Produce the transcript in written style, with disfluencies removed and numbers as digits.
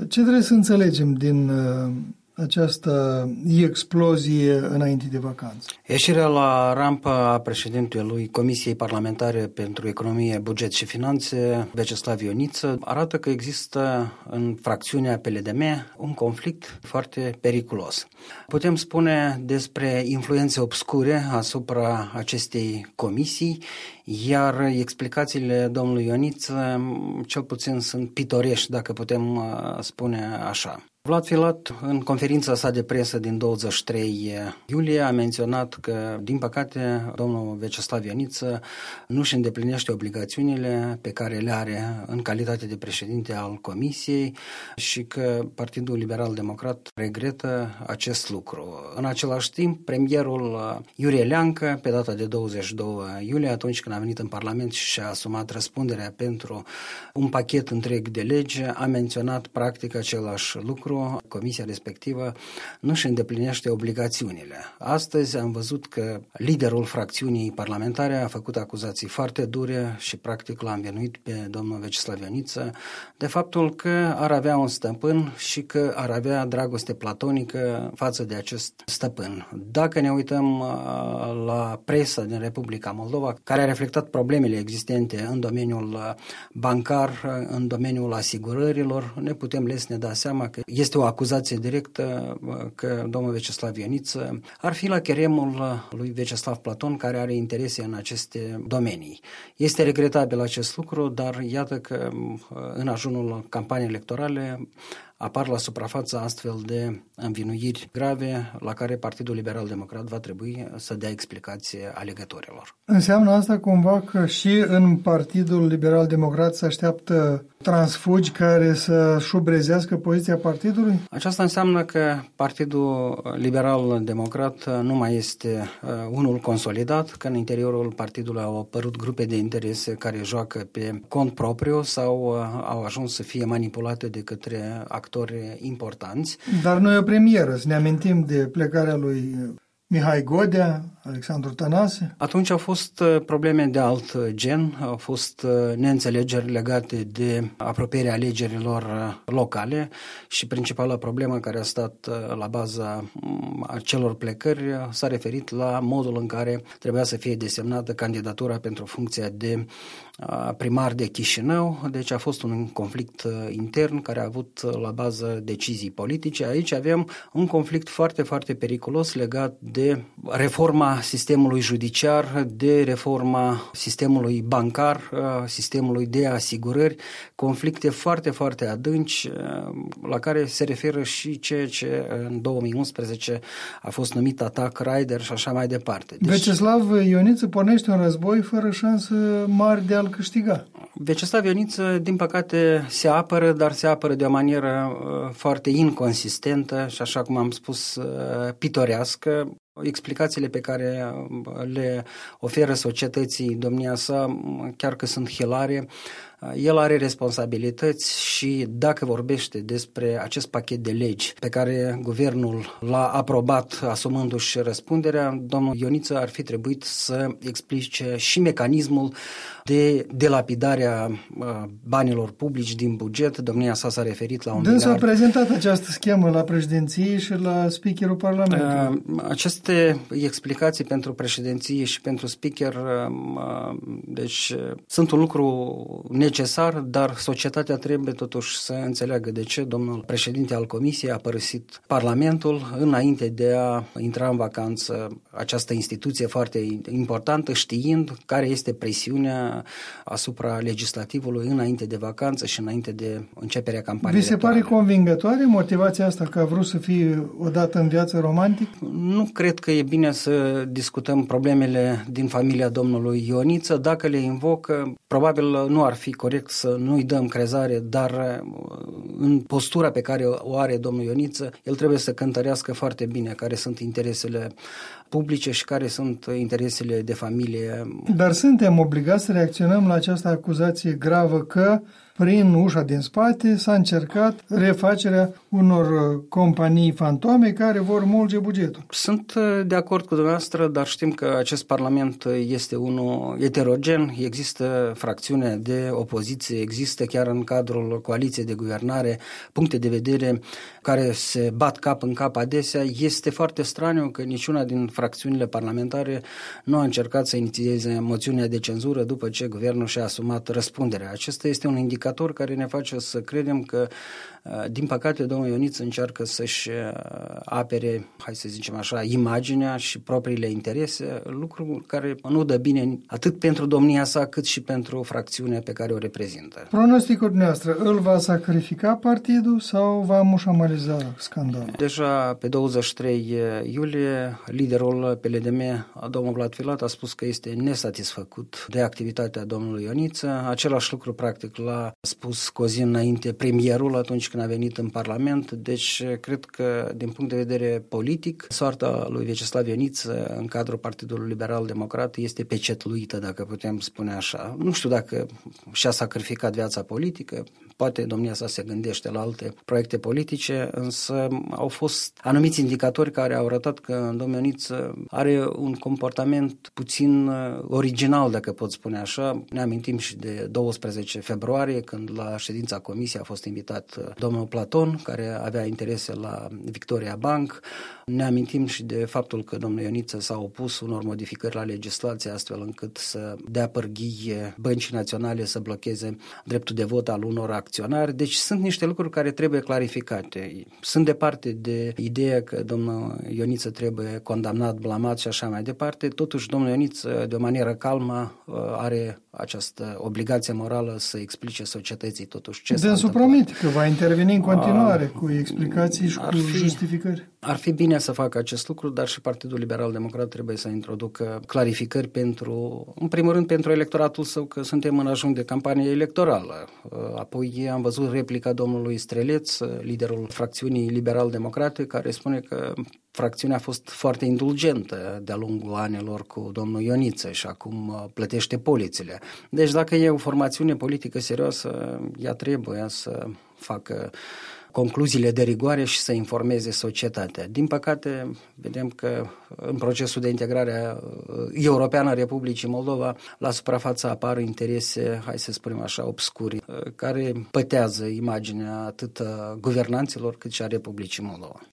Ce trebuie să înțelegem din această explozie înainte de vacanță? Ieșirea la rampă a președintelui Comisiei Parlamentare pentru Economie, Buget și Finanțe, Vyacheslav Ioniță, arată că există în fracțiunea PLDM un conflict foarte periculos. Putem spune despre influențe obscure asupra acestei comisii, iar explicațiile domnului Ioniță cel puțin sunt pitorești, dacă putem spune așa. Vlad Filat, în conferința sa de presă din 23 iulie, a menționat că, din păcate, domnul Vyacheslav Ioniță nu își îndeplinește obligațiunile pe care le are în calitate de președinte al Comisiei și că Partidul Liberal Democrat regretă acest lucru. În același timp, premierul Iurie Leancă, pe data de 22 iulie, atunci când a venit în Parlament și și-a asumat răspunderea pentru un pachet întreg de lege, a menționat practic același lucru. Comisia respectivă nu își îndeplinește obligațiunile. Astăzi am văzut că liderul fracțiunii parlamentare a făcut acuzații foarte dure și practic l-a învinuit pe domnul Vyacheslav Ioniță de faptul că ar avea un stăpân și că ar avea dragoste platonică față de acest stăpân. Dacă ne uităm la presa din Republica Moldova, care a reflectat problemele existente în domeniul bancar, în domeniul asigurărilor, ne putem lesne da seama că este o acuzație directă că domnul Vyacheslav Ioniță ar fi la cheremul lui Vyacheslav Platon, care are interese în aceste domenii. Este regretabil acest lucru, dar iată că în ajunul campaniei electorale apar la suprafață astfel de învinuiri grave la care Partidul Liberal Democrat va trebui să dea explicație alegătorilor. Înseamnă asta cumva că și în Partidul Liberal Democrat se așteaptă transfugi care să șubrezească poziția partidului? Aceasta înseamnă că Partidul Liberal Democrat nu mai este unul consolidat, că în interiorul partidului au apărut grupe de interese care joacă pe cont propriu sau au ajuns să fie manipulate de către actori importanți. Dar nu e o premieră, să ne amintim de plecarea lui Mihai Godea, Alexandru Tănase. Atunci au fost probleme de alt gen, au fost neînțelegeri legate de apropierea alegerilor locale și principala problemă care a stat la baza acelor plecări s-a referit la modul în care trebuia să fie desemnată candidatura pentru funcția de primar de Chișinău, deci a fost un conflict intern care a avut la bază decizii politice. Aici avem un conflict foarte, foarte periculos legat de reforma sistemului judiciar, de reforma sistemului bancar, sistemului de asigurări, conflicte foarte, foarte adânci la care se referă și ceea ce în 2011 a fost numit atac Raider și așa mai departe. Deci, Vyacheslav Ioniță pornește un război fără șansă mari de a-l câștiga. Vyacheslav Ioniță, din păcate, se apără, dar se apără de o manieră foarte inconsistentă și, așa cum am spus, pitorească. Explicațiile pe care le oferă societății domnia sa chiar că sunt hilare. El are responsabilități și dacă vorbește despre acest pachet de legi pe care guvernul l-a aprobat asumându-și răspunderea, domnul Ioniță ar fi trebuit să explice și mecanismul de delapidarea banilor publici din buget. Domnia sa s-a referit la un miliard. Dânsul a prezentat această schemă la președinție și la speakerul Parlamentului. Aceste explicații pentru președinție și pentru speaker deci sunt un lucru necesar, dar societatea trebuie totuși să înțeleagă de ce domnul președinte al Comisiei a părăsit Parlamentul înainte de a intra în vacanță această instituție foarte importantă, știind care este presiunea asupra legislativului înainte de vacanță și înainte de începerea campaniei electorale. Vi se pare convingătoare motivația asta că a vrut să fie odată în viață romantic? Nu cred că e bine să discutăm problemele din familia domnului Ioniță. Dacă le invocă, probabil nu ar fi corect să nu-i dăm crezare, dar în postura pe care o are domnul Ioniță, el trebuie să cântărească foarte bine care sunt interesele publice și care sunt interesele de familie. Dar suntem obligați să reacționăm la această acuzație gravă că prin ușa din spate s-a încercat refacerea unor companii fantome care vor mulge bugetul. Sunt de acord cu dumneavoastră, dar știm că acest Parlament este unul heterogen, există fracțiune de opoziție, există chiar în cadrul coaliției de guvernare puncte de vedere care se bat cap în cap adesea. Este foarte straniu că niciuna din fracțiunile parlamentare nu a încercat să inițieze moțiunea de cenzură după ce guvernul și-a asumat răspunderea. Acesta este un indicator care ne face să credem că, din păcate, domnul Ioniță încearcă să-și apere, hai să zicem așa, imaginea și propriile interese, lucru care nu dă bine atât pentru domnia sa cât și pentru fracțiunea pe care o reprezintă. Pronosticul dumneavoastră, îl va sacrifica partidul sau va mușamaliza scandalul? Deja pe 23 iulie, liderul PLDM, domnul Vlad Filat, a spus că este nesatisfăcut de activitatea domnului Ioniță. Același lucru, practic, l-a spus cu o zi înainte premierul atunci când a venit în Parlament. Deci, cred că, din punct de vedere politic, soarta lui Vyacheslav Ioniță în cadrul Partidului Liberal Democrat este pecetluită, dacă putem spune așa. Nu știu dacă și-a sacrificat viața politică, poate domnia sa se gândește la alte proiecte politice, însă au fost anumiți indicatori care au arătat că domnul Ioniță are un comportament puțin original, dacă pot spune așa. Ne amintim și de 12 februarie, când la ședința comisiei a fost invitat domnul Platon, care avea interese la Victoria Bank. Ne amintim și de faptul că domnul Ioniță s-a opus unor modificări la legislație, astfel încât să dea pârghie băncii naționale să blocheze dreptul de vot al unor acționari. Deci sunt niște lucruri care trebuie clarificate. Sunt departe de ideea că domnul Ioniță trebuie condamnat, blamat și așa mai departe. Totuși, domnul Ioniță, de o manieră calmă, are această obligație morală să explice societății totuși ce s-a întâmplat. Dânsul promite că va interveni în continuare cu explicații și cu justificări. Ar fi bine să facă acest lucru, dar și Partidul Liberal Democrat trebuie să introducă clarificări pentru, în primul rând, pentru electoratul său, că suntem în ajun de campanie electorală. Apoi am văzut replica domnului Streleț, liderul fracțiunii Liberal-Democrate, care spune că fracțiunea a fost foarte indulgentă de-a lungul anilor cu domnul Ioniță și acum plătește polițile. Deci dacă e o formațiune politică serioasă, ea trebuie să facă concluziile de rigoare și să informeze societatea. Din păcate, vedem că în procesul de integrare europeană a Republicii Moldova, la suprafață apar interese, hai să spunem așa, obscuri, care pătează imaginea atât a guvernanților cât și a Republicii Moldova.